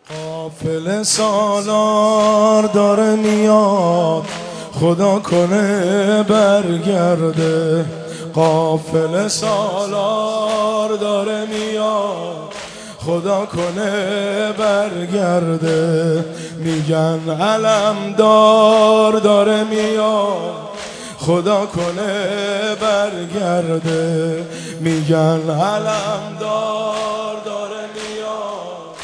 قافل سالار داره میاد، خدا کنه برگرده. قافل سالار داره میاد، خدا کنه برگرده. میگن علمدار داره میاد، خدا کنه برگرده. میگن علمدار داره میاد،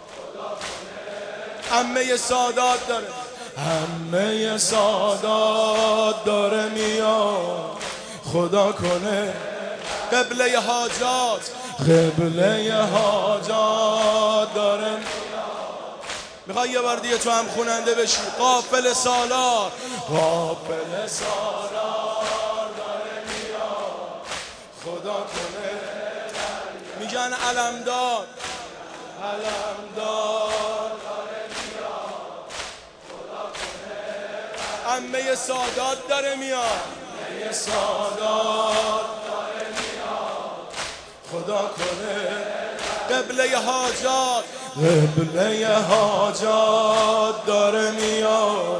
همه سادات داره، همه سادات داره میاد، خدا کنه قبله حاجات، قبله حاجات داره میاد. میخوای یه بار دیگه تو هم خوننده بشی؟ قافل سالار، قافل سالار داره میاد، خدا کنه. میگن علمدار، علمدار داره میاد، خدا کنه. عمه سادات داره میاد، عمه سادات داره میاد، خدا کنه. قبله حاجات، قبله حاجات داره میاد،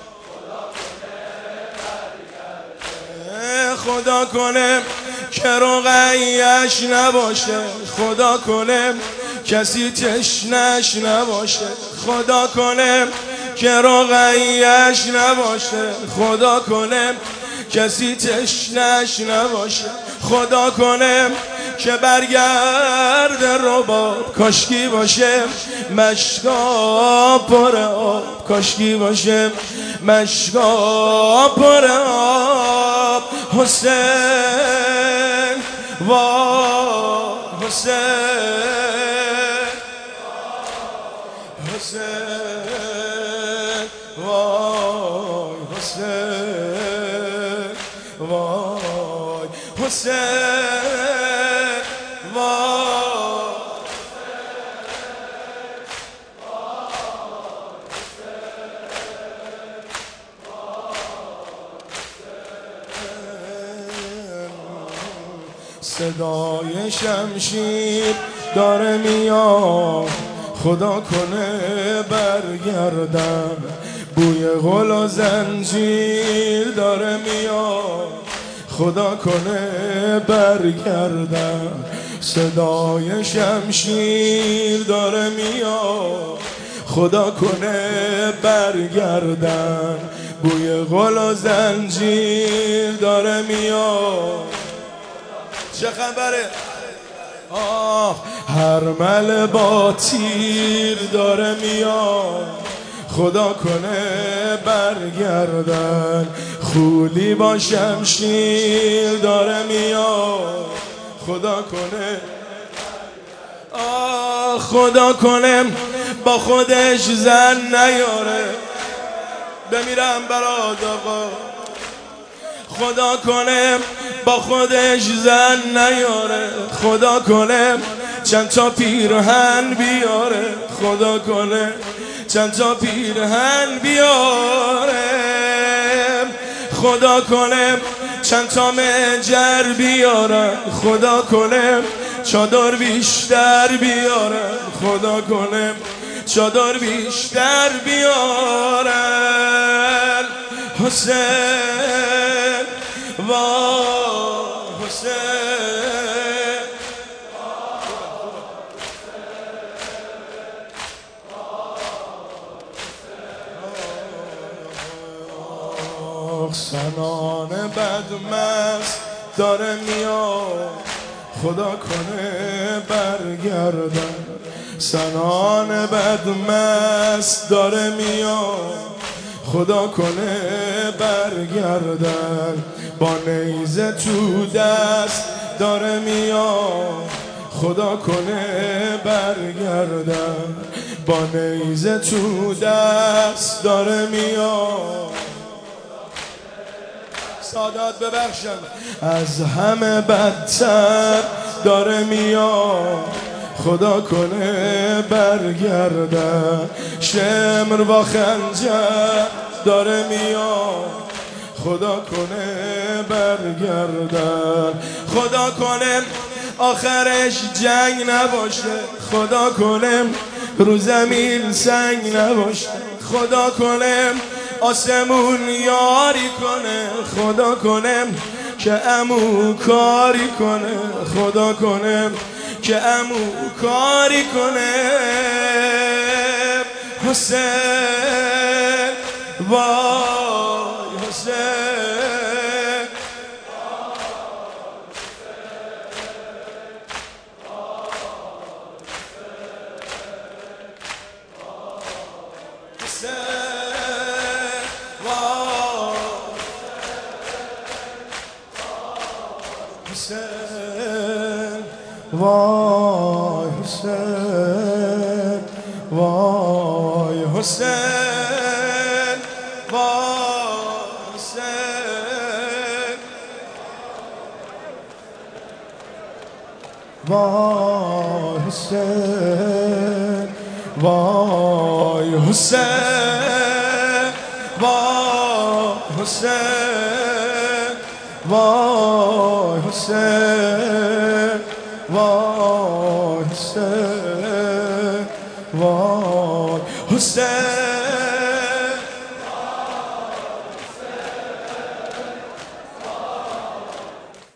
خدا کنه که رقیش نباشه، خدا کنه کسی تشنش نباشه، خدا کنه که رقیش نباشه، خدا کنه کسی تشنش نباشه، خدا کنه که برگرده رباب، کاشکی باشه مشکا پر آب، کاشکی باشه مشکا پر آب. حسین وا حسین، حسین وای حسین، وای حسین وای. صدای شمشیر داره میاد، خدا کنه برگردن. بوی غل و زنجیر داره میاد، خدا کنه برگردن. صدای شمشیر داره میاد، خدا کنه برگردن. بوی غل و زنجیر داره میاد. چه خبره؟ هرمل با تیر داره میاد، خدا کنه برگردن. خولی با شمشیر داره میاد، خدا کنه. خدا کنه با خودش زن نیاره، بمیرم برات آقا. خدا کنه با خودش زن نیاره، خدا کنه چند تا پیرهن بیاره، خدا کنه چند تا پیرهن بیاره، خدا کنه چند تا مجر بیاره، خدا کنه چادر بیشتر بیاره، خدا کنه چادر بیشتر بیاره. حسین وا حسین، سنان بدمست داره میاد، خدا کنه برگردن. سنان بدمست داره میاد، خدا کنه برگردن. با نیزه تو دست داره میاد، خدا کنه برگردن. با نیزه تو دست داره میاد. سادات ببخشن، از همه بدتر داره میاد، خدا کنه برگردن. شمر با خنجر داره میاد، خدا کنه برگردن. خدا کنه آخرش جنگ نباشه، خدا کنه رو زمین سنگ نباشه. خدا کنه آسمون یاری کنه، خدا کنه که عمو کاری کنه، خدا کنه که عمو کاری کنه. حسین وای حسین، حسین وای حسین، وای حسین، وای حسین، وای حسین، وای حسین، وای حسین، وای حسین، وای حسین، وای حسین.